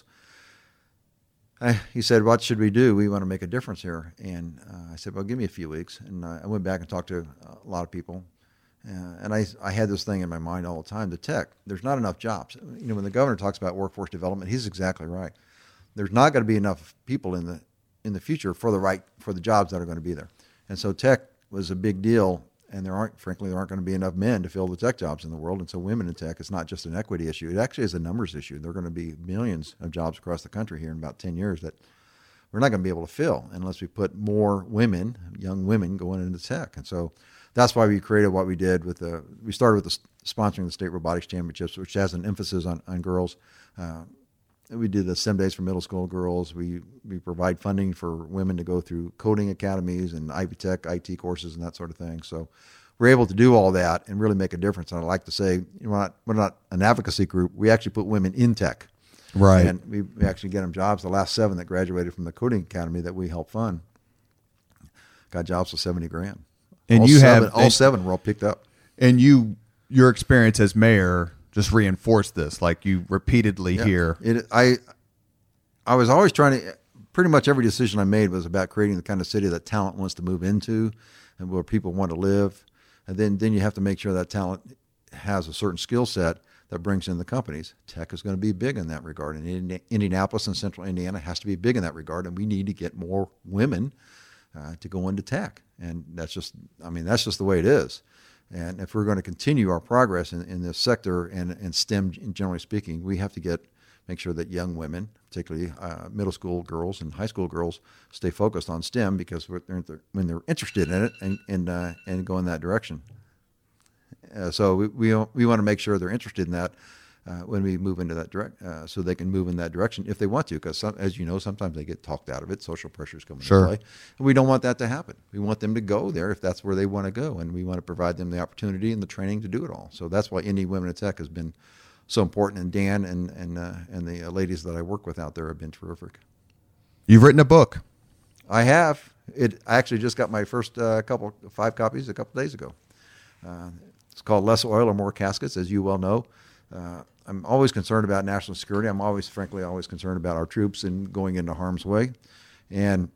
[SPEAKER 2] I, he said, what should we do? We want to make a difference here. And uh, I said, well, give me a few weeks. And uh, I went back and talked to a lot of people. Uh, and I, I had this thing in my mind all the time, the tech. There's not enough jobs. You know, when the governor talks about workforce development, he's exactly right. There's not going to be enough people in the in the future for the right for the jobs that are going to be there. And so tech was a big deal. And there aren't, frankly, there aren't going to be enough men to fill the tech jobs in the world. And so women in tech, it's not just an equity issue. It actually is a numbers issue. There are going to be millions of jobs across the country here in about ten years that we're not going to be able to fill unless we put more women, young women, going into tech. And so that's why we created what we did with the, we started with the sponsoring the State Robotics Championships, which has an emphasis on, on girls. Uh, we do the STEM days for middle school girls. We we provide funding for women to go through coding academies and Ivy Tech I T courses and that sort of thing. So we're able to do all that and really make a difference. And I like to say, you know, we're not, we're not an advocacy group. We actually put women in tech.
[SPEAKER 3] Right.
[SPEAKER 2] And we, we actually get them jobs. The last seven that graduated from the coding academy that we help fund got jobs for seventy grand.
[SPEAKER 3] And
[SPEAKER 2] all
[SPEAKER 3] you
[SPEAKER 2] seven,
[SPEAKER 3] have
[SPEAKER 2] all
[SPEAKER 3] and,
[SPEAKER 2] seven were all picked up.
[SPEAKER 3] And you, your experience as mayor just reinforced this. Like you repeatedly
[SPEAKER 2] Yeah.
[SPEAKER 3] hear.
[SPEAKER 2] It, I, I was always trying to. Pretty much every decision I made was about creating the kind of city that talent wants to move into, and where people want to live. And then, then you have to make sure that talent has a certain skill set that brings in the companies. Tech is going to be big in that regard. And Indi- Indianapolis and Central Indiana has to be big in that regard. And we need to get more women uh, to go into tech. And that's just, I mean, that's just the way it is. And if we're going to continue our progress in, in this sector and, and STEM, generally speaking, we have to get make sure that young women, particularly uh, middle school girls and high school girls, stay focused on STEM because when they're, when they're interested in it and and, uh, and go in that direction. Uh, so we we, we want to make sure they're interested in that uh, when we move into that direct, uh, so they can move in that direction if they want to. Because as you know, sometimes they get talked out of it. Social pressures come into
[SPEAKER 3] Sure.
[SPEAKER 2] play, and we don't want that to happen. We want them to go there if that's where they want to go, and we want to provide them the opportunity and the training to do it all. So that's why Indy Women in Tech has been so important, and Dan and and uh, and the uh, ladies that I work with out there have been terrific.
[SPEAKER 3] You've written a book.
[SPEAKER 2] I have. It. I actually just got my first uh, couple, five copies a couple days ago. Uh, it's called Less Oil or More Caskets, as you well know. Uh, I'm always concerned about national security. I'm always, frankly, always concerned about our troops and going into harm's way. And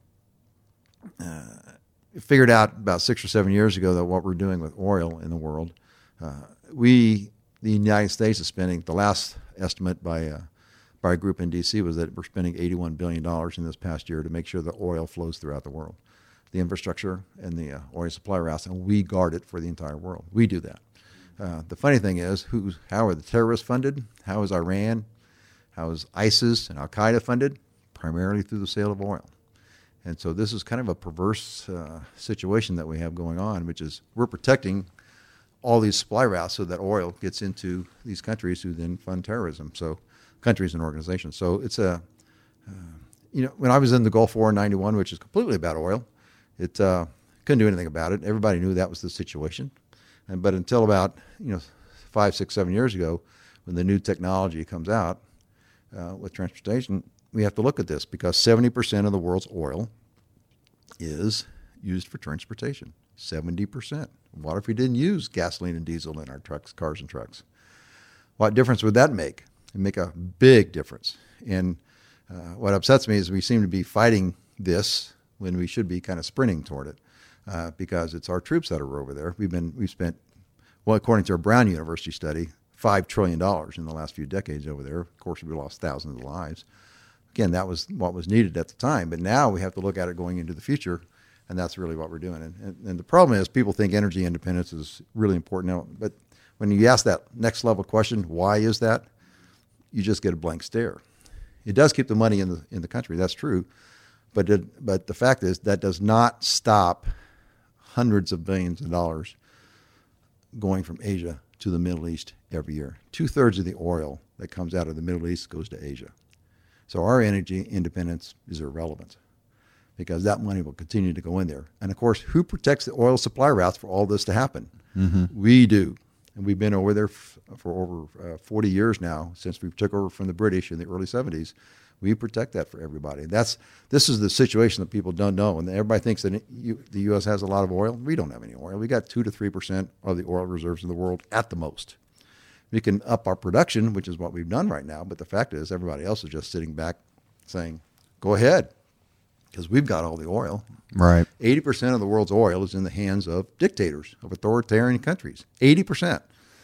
[SPEAKER 2] uh, figured out about six or seven years ago that what we're doing with oil in the world, uh, we. The United States is spending, the last estimate by uh, by a group in D C was that we're spending eighty-one billion dollars in this past year to make sure that oil flows throughout the world, the infrastructure and the uh, oil supply routes, and we guard it for the entire world. We do that. Uh, the funny thing is, who's, how are the terrorists funded? How is Iran? How is ISIS and Al-Qaeda funded? Primarily through the sale of oil. And so this is kind of a perverse uh, situation that we have going on, which is we're protecting all these supply routes so that oil gets into these countries who then fund terrorism. So countries and organizations. So it's a, uh, you know, when I was in the Gulf War in ninety-one, which is completely about oil, it uh, couldn't do anything about it. Everybody knew that was the situation. And, but until about, you know, five, six, seven years ago, when the new technology comes out uh, with transportation, we have to look at this because seventy percent of the world's oil is used for transportation. seventy percent. What if we didn't use gasoline and diesel in our trucks, cars and trucks? What difference would that make? It'd make a big difference. And uh, what upsets me is we seem to be fighting this when we should be kind of sprinting toward it uh, because it's our troops that are over there. We've been we've spent, well, according to a Brown University study, five trillion dollars in the last few decades over there. Of course, we lost thousands of lives. Again, that was what was needed at the time. But now we have to look at it going into the future. And that's really what we're doing. And, and, and the problem is people think energy independence is really important now. But when you ask that next level question, why is that? You just get a blank stare. It does keep the money in the in the country. That's true. But it, but the fact is that does not stop hundreds of billions of dollars going from Asia to the Middle East every year. Two-thirds of the oil that comes out of the Middle East goes to Asia. So our energy independence is irrelevant, because that money will continue to go in there. And, of course, who protects the oil supply routes for all this to happen? Mm-hmm. We do. And we've been over there f- for over uh, forty years now, since we took over from the British in the early seventies. We protect that for everybody. That's This is the situation that people don't know. And everybody thinks that you, the U S has a lot of oil. We don't have any oil. We got two to three percent of the oil reserves in the world at the most. We can up our production, which is what we've done right now. But the fact is everybody else is just sitting back saying, go ahead. Because we've got all the oil.
[SPEAKER 3] Right.
[SPEAKER 2] eighty percent of the world's oil is in the hands of dictators, of authoritarian countries. eighty percent.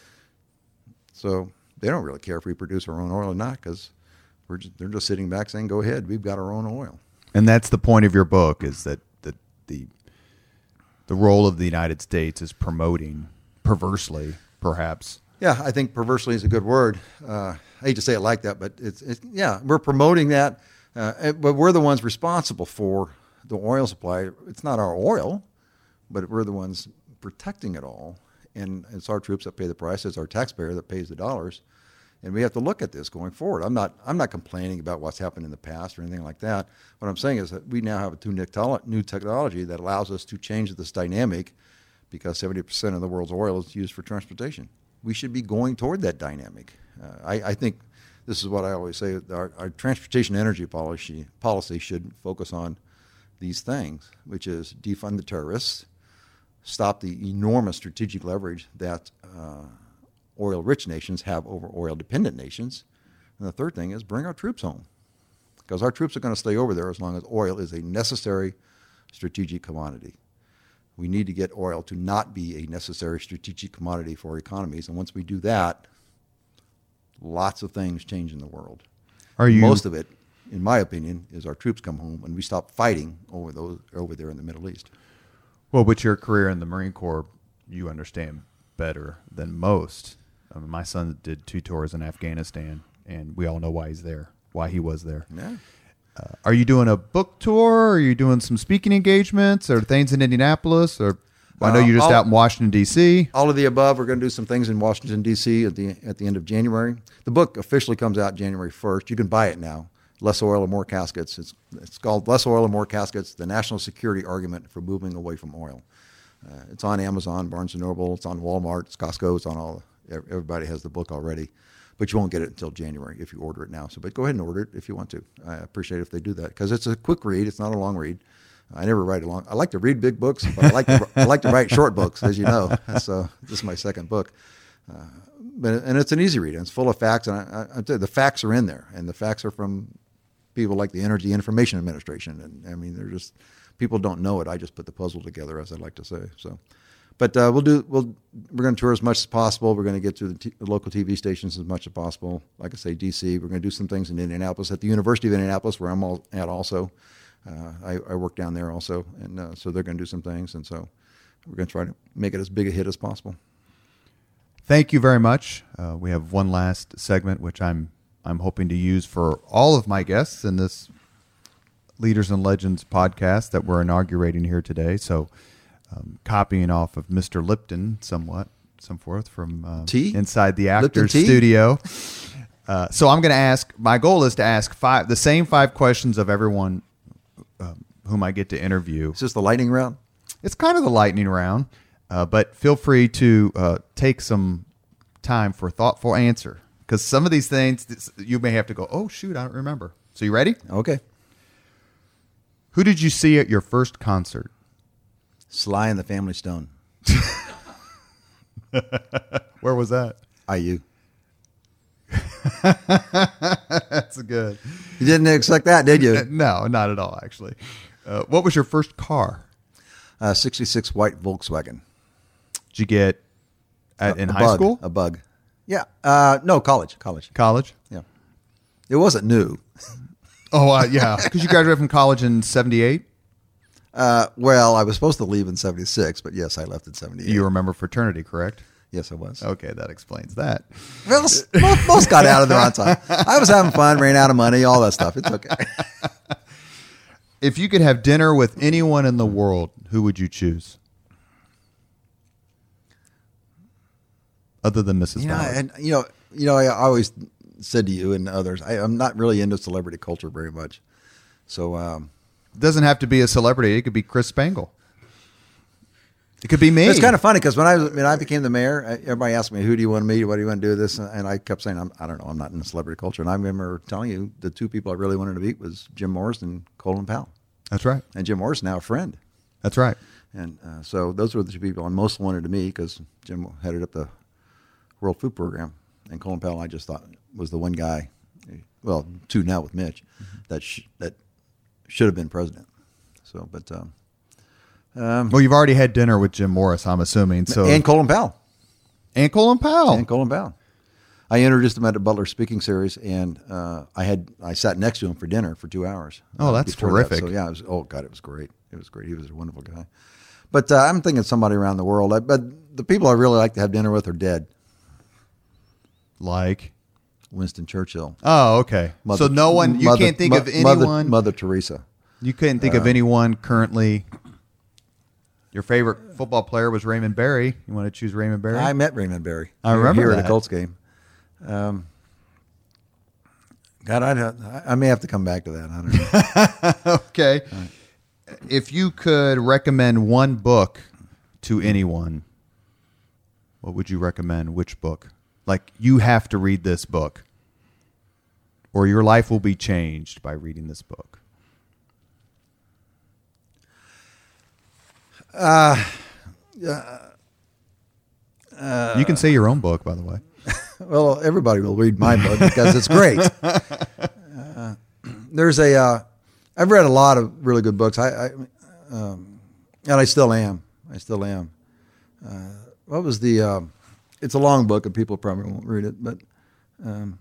[SPEAKER 2] So they don't really care if we produce our own oil or not, because we're just, they're just sitting back saying, go ahead, we've got our own oil.
[SPEAKER 3] And that's the point of your book, is that the the, the role of the United States is promoting, perversely, perhaps.
[SPEAKER 2] Yeah, I think perversely is a good word. Uh, I hate to say it like that, but it's, it's yeah, we're promoting that. Uh, but we're the ones responsible for the oil supply. It's not our oil, but we're the ones protecting it all. And it's our troops that pay the price. It's our taxpayer that pays the dollars. And we have to look at this going forward. I'm not I'm not complaining about what's happened in the past or anything like that. What I'm saying is that we now have a new technology that allows us to change this dynamic, because seventy percent of the world's oil is used for transportation. We should be going toward that dynamic. Uh, I, I think this is what I always say, our, our transportation energy policy, policy should focus on these things, which is defund the terrorists, stop the enormous strategic leverage that uh, oil-rich nations have over oil-dependent nations. And the third thing is bring our troops home, because our troops are going to stay over there as long as oil is a necessary strategic commodity. We need to get oil to not be a necessary strategic commodity for economies. And once we do that, lots of things change in the world.
[SPEAKER 3] Are you
[SPEAKER 2] Most of it, in my opinion, is our troops come home and we stop fighting over those over there in the Middle East.
[SPEAKER 3] Well, with your career in the Marine Corps, you understand better than most. I mean, my son did two tours in Afghanistan, and we all know why he's there, why he was there.
[SPEAKER 2] Yeah.
[SPEAKER 3] Uh, are you doing a book tour? Are you doing some speaking engagements or things in Indianapolis? Or I know
[SPEAKER 2] Uh,
[SPEAKER 3] you're just
[SPEAKER 2] all-
[SPEAKER 3] out in Washington, D C
[SPEAKER 2] All of the above. We're going to do some things in Washington, D C at the at the end of January. The book officially comes out January first. You can buy it now. Less Oil and More Caskets. It's, it's called Less Oil and More Caskets, the National Security Argument for Moving Away from Oil. Uh, it's on Amazon, Barnes and Noble. It's on Walmart. It's Costco. It's on all. Everybody has the book already. But you won't get it until January if you order it now. So, but go ahead and order it if you want to. I appreciate it if they do that, because it's a quick read. It's not a long read. I never write a long. I like to read big books, but I like to I like to write short books, as you know. So this is my second book, uh, but and it's an easy read. And it's full of facts, and I, I, I tell you, the facts are in there, and the facts are from people like the Energy Information Administration. And I mean, they're just people don't know it. I just put the puzzle together, as I like to say. So. But uh, we'll do. We'll we're going to tour as much as possible. We're going to get to the, t- the local T V stations as much as possible. Like I say, D C. We're going to do some things in Indianapolis at the University of Indianapolis, where I'm all, at also. Uh, I, I work down there also, and uh, so they're going to do some things, and so we're going to try to make it as big a hit as possible.
[SPEAKER 3] Thank you very much. Uh, we have one last segment, which I'm I'm hoping to use for all of my guests in this Leaders and Legends podcast that we're inaugurating here today. So. Um, copying off of Mister Lipton somewhat, some forth from uh,
[SPEAKER 2] Tea?
[SPEAKER 3] inside the
[SPEAKER 2] Lipton
[SPEAKER 3] actor's
[SPEAKER 2] tea?
[SPEAKER 3] studio. Uh, so I'm going to ask, my goal is to ask five, the same five questions of everyone um, whom I get to interview.
[SPEAKER 2] Is this the lightning round?
[SPEAKER 3] It's kind of the lightning round, uh, but feel free to uh, take some time for a thoughtful answer, because some of these things this, you may have to go, oh, shoot, I don't remember. So you ready?
[SPEAKER 2] Okay.
[SPEAKER 3] Who did you see at your first concert?
[SPEAKER 2] Sly and the Family Stone.
[SPEAKER 3] Where was that?
[SPEAKER 2] I U.
[SPEAKER 3] That's good.
[SPEAKER 2] You didn't expect that, did you?
[SPEAKER 3] No, not at all, actually. Uh, what was your first car?
[SPEAKER 2] Uh, sixty-six white Volkswagen.
[SPEAKER 3] Did you get at,
[SPEAKER 2] A-
[SPEAKER 3] in
[SPEAKER 2] a
[SPEAKER 3] high
[SPEAKER 2] bug,
[SPEAKER 3] school?
[SPEAKER 2] A bug. Yeah. Uh, no, college. College.
[SPEAKER 3] College?
[SPEAKER 2] Yeah. It wasn't new.
[SPEAKER 3] Oh, uh, yeah. Because you graduated from college in seventy-eight?
[SPEAKER 2] Uh, well, I was supposed to leave in seventy-six, but yes, I left in seventy-eight.
[SPEAKER 3] You remember fraternity, correct?
[SPEAKER 2] Yes, I was.
[SPEAKER 3] Okay, that explains that.
[SPEAKER 2] Well, s- most, most got out of there on time. I was having fun, ran out of money, all that stuff. It's okay.
[SPEAKER 3] If you could have dinner with anyone in the world, who would you choose? Other than Missus
[SPEAKER 2] You know,
[SPEAKER 3] Ballard.
[SPEAKER 2] and you know, you know, I always said to you and others, I, I'm not really into celebrity culture very much. So, um,
[SPEAKER 3] It doesn't have to be a celebrity. It could be Chris Spangle. It could be me.
[SPEAKER 2] it's kind of funny because when I was, when I became the mayor, I- everybody asked me, "Who do you want to meet? What do you want to do this?" And I kept saying, I'm, "I don't know. I'm not in celebrity culture." And I remember telling you the two people I really wanted to meet was Jim Morris and Colin Powell.
[SPEAKER 3] That's right.
[SPEAKER 2] And Jim Morris is now a friend.
[SPEAKER 3] That's right.
[SPEAKER 2] And uh, so those were the two people I most wanted to meet, because Jim headed up the World Food Program, and Colin Powell I just thought was the one guy, well, two now with Mitch,
[SPEAKER 3] Mm-hmm.
[SPEAKER 2] that sh- that should have been president. So, but um, um,
[SPEAKER 3] Well, you've already had dinner with Jim Morris, I'm assuming. So
[SPEAKER 2] and Colin Powell.
[SPEAKER 3] and Colin Powell.
[SPEAKER 2] And Colin Powell. I introduced him at the Butler Speaking Series, and uh, I had I sat next to him for dinner for two hours.
[SPEAKER 3] Oh,
[SPEAKER 2] uh,
[SPEAKER 3] that's
[SPEAKER 2] before that.
[SPEAKER 3] terrific.
[SPEAKER 2] So yeah, it was, oh God, it was great. It was great. He was a wonderful guy. But uh, I'm thinking somebody around the world. I, but the people I really like to have dinner with are dead.
[SPEAKER 3] Like,
[SPEAKER 2] Winston Churchill.
[SPEAKER 3] oh, okay. so no one, you
[SPEAKER 2] Mother-
[SPEAKER 3] can't think
[SPEAKER 2] Mo-
[SPEAKER 3] of anyone.
[SPEAKER 2] Mother, Mother Teresa.
[SPEAKER 3] You couldn't think of anyone currently. Your favorite football player was Raymond Berry. You want to choose Raymond Berry?
[SPEAKER 2] I met Raymond Berry.
[SPEAKER 3] I remember
[SPEAKER 2] here
[SPEAKER 3] that.
[SPEAKER 2] at a Colts game. Um, God, I I may have to come back to that. I don't know.
[SPEAKER 3] Okay. Right. If you could recommend one book to anyone, what would you recommend? Which book? Like, you have to read this book, or your life will be changed by reading this book.
[SPEAKER 2] Uh, uh, uh,
[SPEAKER 3] you can say your own book, by the way.
[SPEAKER 2] Well, everybody will read my book because it's great. Uh, there's a, uh, I've read a lot of really good books. I, I um, and I still am. I still am. Uh, what was the? Uh, it's a long book, and people probably won't read it. But um,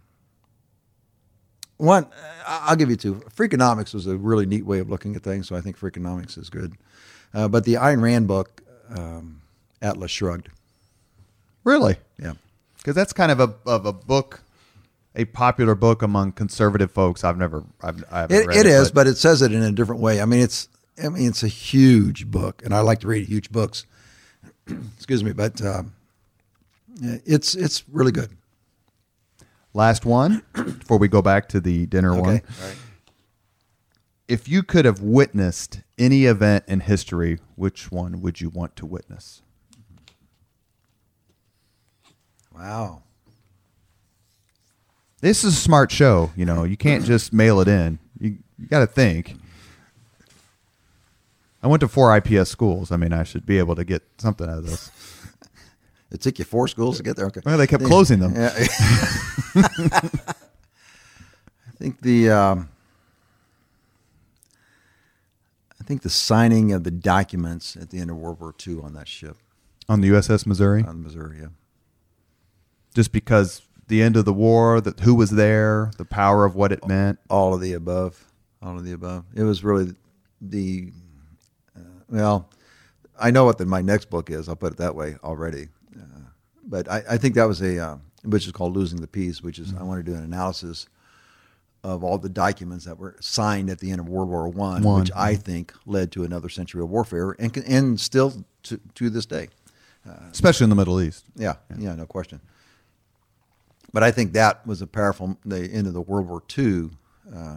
[SPEAKER 2] one, I'll give you two. Freakonomics was a really neat way of looking at things, so I think Freakonomics is good. Uh, but the Ayn Rand book, um, Atlas Shrugged.
[SPEAKER 3] Really?
[SPEAKER 2] Yeah.
[SPEAKER 3] Because that's kind of a of a book, a popular book among conservative folks. I've never, I've, I haven't
[SPEAKER 2] it,
[SPEAKER 3] read
[SPEAKER 2] it. It is,
[SPEAKER 3] but.
[SPEAKER 2] but it says it in a different way. I mean, it's, I mean, it's a huge book, and I like to read huge books. Excuse me, but uh, it's it's really good.
[SPEAKER 3] Last one before we go back to the dinner
[SPEAKER 2] Okay.
[SPEAKER 3] one.
[SPEAKER 2] All right.
[SPEAKER 3] If you could have witnessed any event in history, which one would you want to witness?
[SPEAKER 2] Wow.
[SPEAKER 3] This is a smart show. You know, you can't just mail it in. You, you got to think. I went to four I P S schools. I mean, I should be able to get something out of this.
[SPEAKER 2] It took you four schools to get there. Okay.
[SPEAKER 3] Well, they kept closing them.
[SPEAKER 2] Yeah. I think the um, I think the signing of the documents at the end of World War Two on that ship
[SPEAKER 3] On the U S S Missouri?
[SPEAKER 2] on the Missouri. Yeah.
[SPEAKER 3] Just because the end of the war, that who was there, the power of what it meant.
[SPEAKER 2] All of the above. All of the above. It was really the uh, well. I know what the, my next book is. I'll put it that way already. Uh, but I, I think that was a uh, which is called Losing the Peace, which is mm-hmm. I want to do an analysis of all the documents that were signed at the end of World War One, which I think led to another century of warfare, and and still to to this day,
[SPEAKER 3] uh, especially in the Middle East.
[SPEAKER 2] Yeah, yeah, yeah, no question. But I think that was a powerful. The end of the World War Two uh,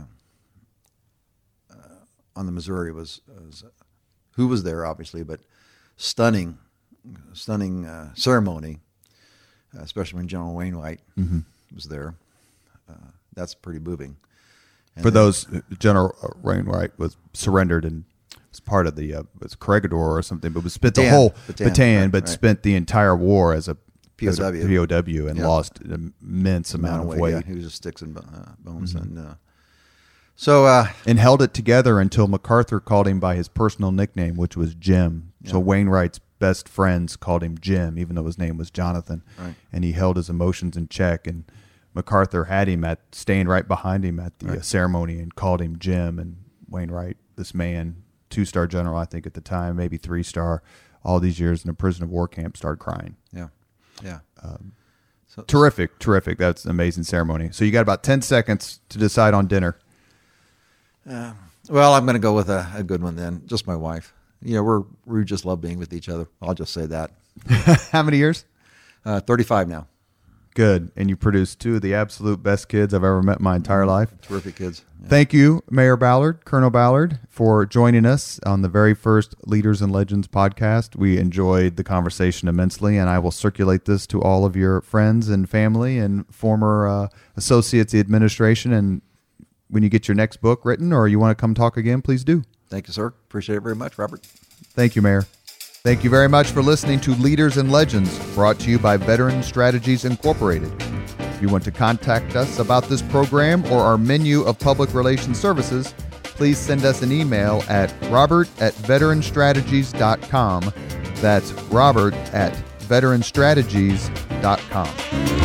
[SPEAKER 2] uh, on the Missouri was, was uh, who was there, obviously, but stunning, stunning uh, ceremony, uh, especially when General Wainwright mm-hmm. was there. Uh, that's pretty moving. And
[SPEAKER 3] For
[SPEAKER 2] then,
[SPEAKER 3] those, General Wainwright was surrendered and was part of the uh, was Corregidor or something, but was spent the whole
[SPEAKER 2] Bataan,
[SPEAKER 3] battalion,
[SPEAKER 2] right,
[SPEAKER 3] but
[SPEAKER 2] right.
[SPEAKER 3] spent the entire war as a
[SPEAKER 2] P O W,
[SPEAKER 3] as a P O W and
[SPEAKER 2] yeah.
[SPEAKER 3] lost an immense amount, amount of weight.
[SPEAKER 2] Yeah, he was just sticks and uh, bones, mm-hmm. and uh, so uh,
[SPEAKER 3] and held it together until MacArthur called him by his personal nickname, which was Jim. Yeah. So Wainwright's best friends called him Jim, even though his name was Jonathan.
[SPEAKER 2] Right.
[SPEAKER 3] And he held his emotions in check. And MacArthur had him at staying right behind him at the
[SPEAKER 2] right.
[SPEAKER 3] uh, ceremony and called him Jim. And Wainwright, this man, two-star general, I think at the time, maybe three-star, all these years in a prison of war camp, started crying.
[SPEAKER 2] Yeah, yeah. Um,
[SPEAKER 3] so, terrific, terrific. That's an amazing ceremony. So you got about ten seconds to decide on dinner.
[SPEAKER 2] Uh, well, I'm going to go with a, a good one then. Just my wife. You know, we're we just love being with each other. I'll just say that.
[SPEAKER 3] How many years?
[SPEAKER 2] Uh, thirty-five now.
[SPEAKER 3] Good. And you produced two of the absolute best kids I've ever met in my entire life.
[SPEAKER 2] Terrific kids.
[SPEAKER 3] Yeah. Thank you, Mayor Ballard, Colonel Ballard, for joining us on the very first Leaders and Legends podcast. We enjoyed the conversation immensely, and I will circulate this to all of your friends and family and former uh, associates of the administration. And when you get your next book written or you want to come talk again, please do.
[SPEAKER 2] Thank you, sir. Appreciate it very much, Robert.
[SPEAKER 3] Thank you, Mayor. Thank you very much for listening to Leaders and Legends, brought to you by Veteran Strategies Incorporated. If you want to contact us about this program or our menu of public relations services, please send us an email at robert at veteran strategies dot com. That's robert at veteran strategies dot com.